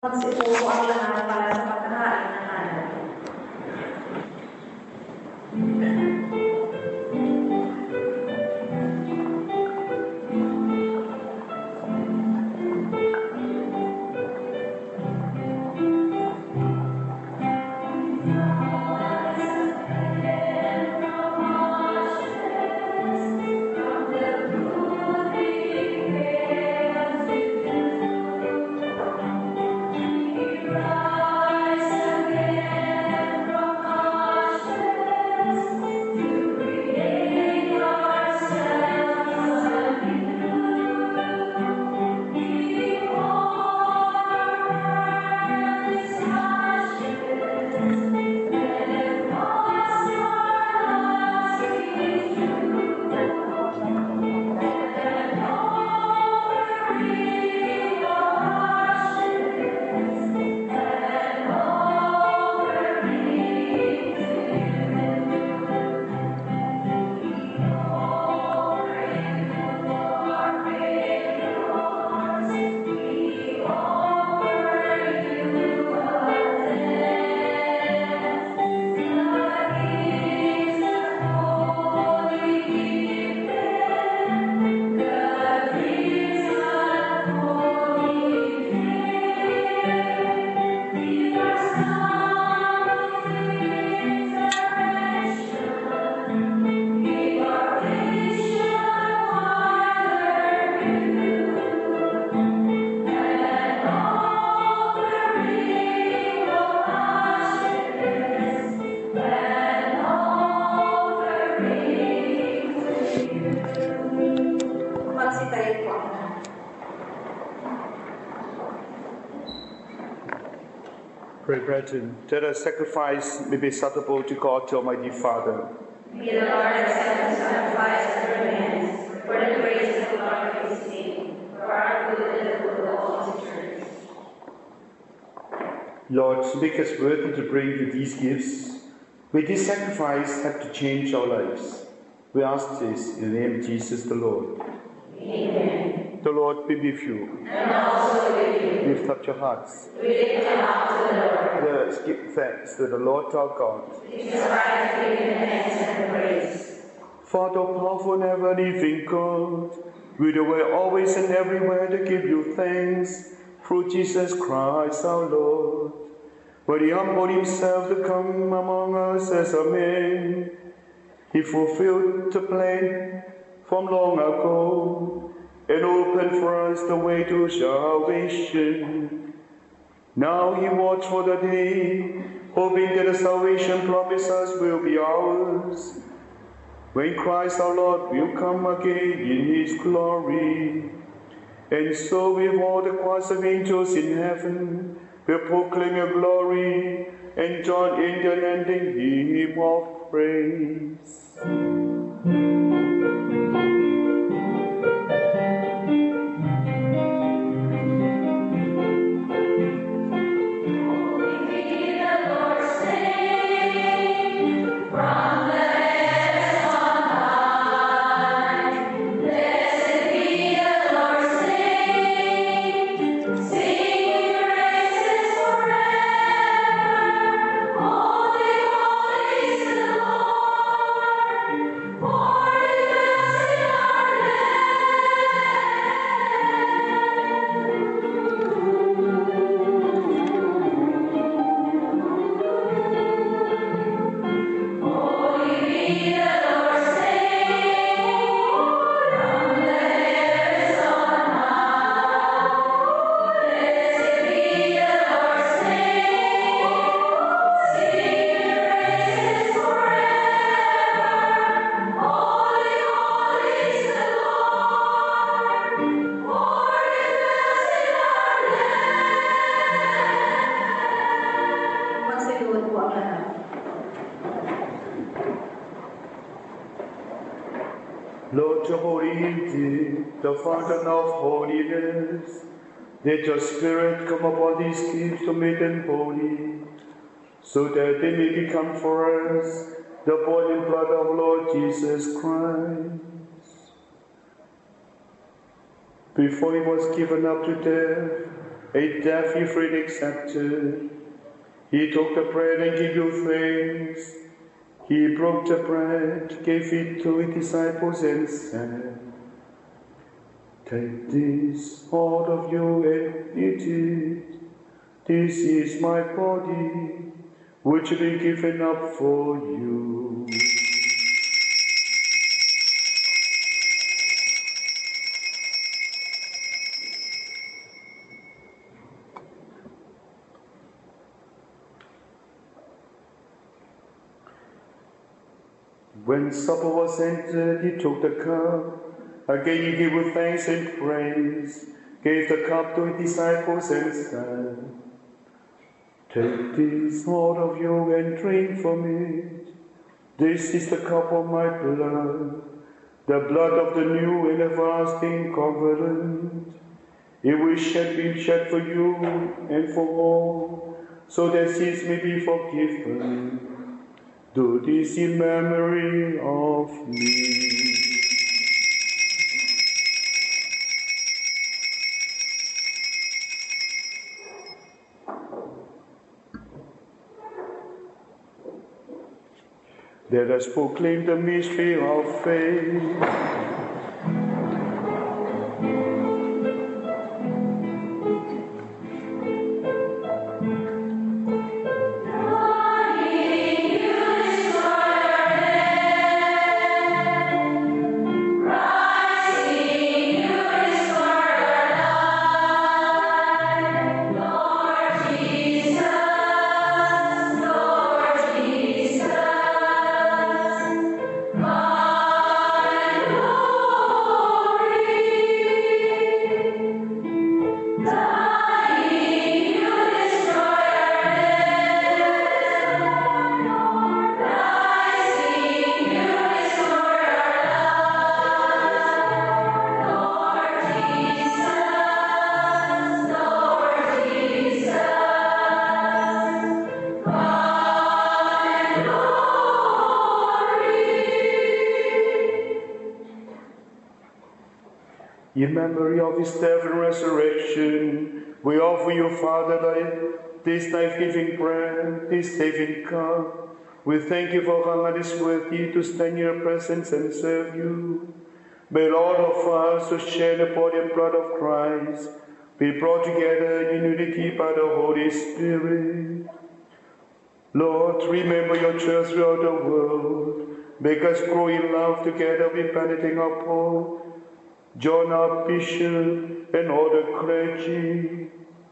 Magsipupo ang lahat para sa pagkahain ng hanay. Pray, brethren, that our sacrifice may be acceptable to God, to Almighty Father. May the Lord accept the sacrifice at your hands, for the praise and glory of his name, for our good and the good of all his church. Lord, make us worthy to bring you these gifts. With this sacrifice, have to change our lives. We ask this in the name of Jesus the Lord. Amen. The Lord be with you. And also with you. Lift up your hearts. We lift them up to the Lord. Let us give thanks to the Lord our God. It is right to give him thanks and praise. Father, powerful and ever living God, we do well always and everywhere to give you thanks through Jesus Christ our Lord. When he humbled himself to come among us as a man, he fulfilled the plan from long ago and opened for us the way to salvation. Now he waits for the day, hoping that the salvation promised us will be ours, when Christ our Lord will come again in his glory. And so with all the choirs of angels in heaven, we'll proclaim your glory and join in the unending hymn of praise. Lord Jehovah, the fountain of holiness, let your Spirit come upon these gifts to make them holy, so that they may become for us the body and blood of Lord Jesus Christ. Before he was given up to death, a death you freely accepted. He took the bread and gave you thanks. He broke the bread, gave it to his disciples and said, "Take this, all of you, and eat it. This is my body, which will be given up for you." When supper was ended, he took the cup. Again he gave thanks and praise, gave the cup to his disciples and said, "Take this, all of you, and drink from it. This is the cup of my blood, the blood of the new and everlasting covenant. It will be shed for you and for all, so that sins may be forgiven. Do this in memory of me." Let us proclaim the mystery of faith. In memory of his death and resurrection, we offer you, Father, this life-giving bread, this saving cup. We thank you for how it is worthy to stand in your presence and serve you. May Lord of us who share the body and blood of Christ be brought together in unity by the Holy Spirit. Lord, remember your church throughout the world. Make us grow in love together with Benedict our Pope, John our Bishop, and all the clergy.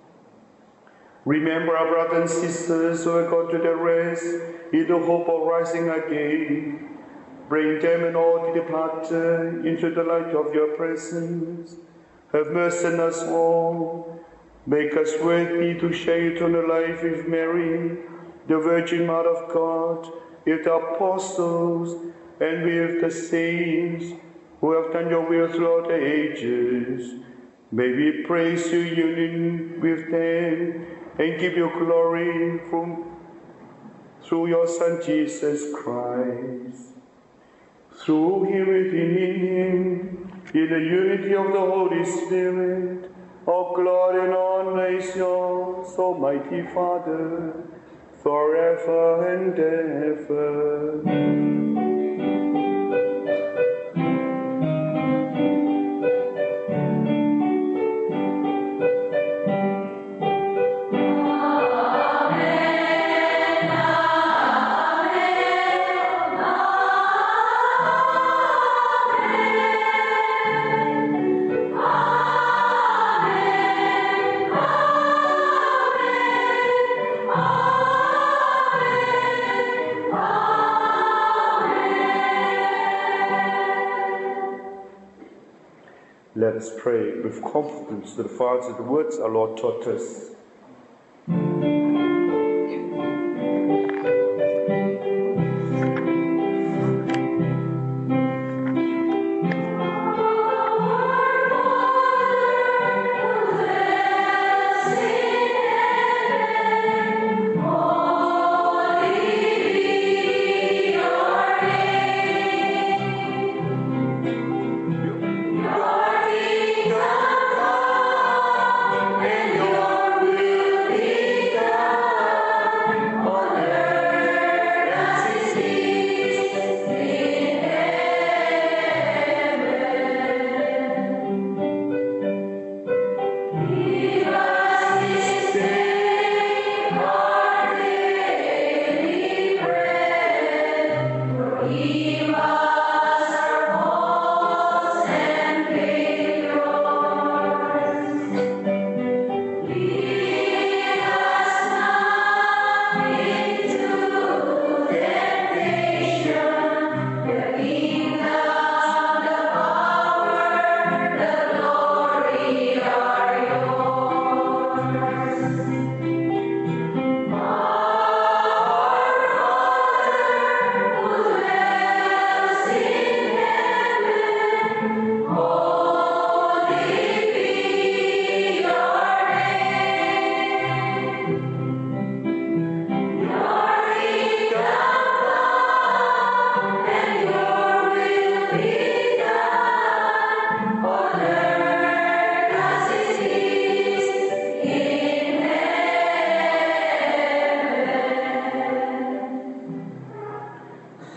Remember our brothers and sisters who have gone to the rest in the hope of rising again. Bring them and all the departed into the light of your presence. Have mercy on us all. Make us worthy to share eternal life with Mary, the Virgin Mother of God, with the apostles, and with the saints who have done your will throughout the ages. May we praise you union with them and give you glory through your Son Jesus Christ. Through him, within him, in the unity of the Holy Spirit, all glory and honor is yours, Almighty Father, forever and ever. Let us pray with confidence to the Father the words our Lord taught us. Your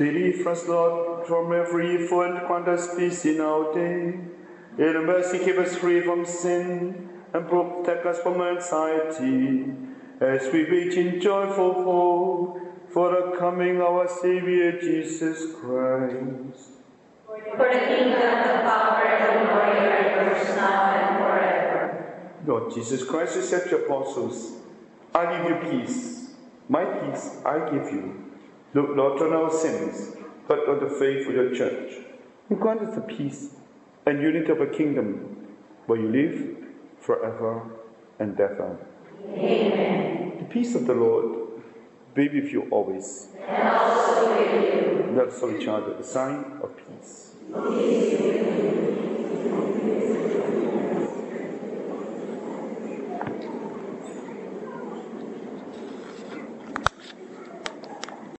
Deliver us, Lord, from every evil and grant us peace in our day. In mercy, keep us free from sin and protect us from anxiety, as we wait in joyful hope for the coming of our Savior Jesus Christ. For the kingdom, the power, and the glory are yours now and forever. Lord Jesus Christ, you said to your apostles, I give you peace. My peace I give you. Look not on our sins, but on the faith of your church. And grant us the peace and unity of a kingdom where you live forever and ever. Amen. The peace of the Lord be with you always. And also with you. Let us all each other the sign of peace. Peace be with you.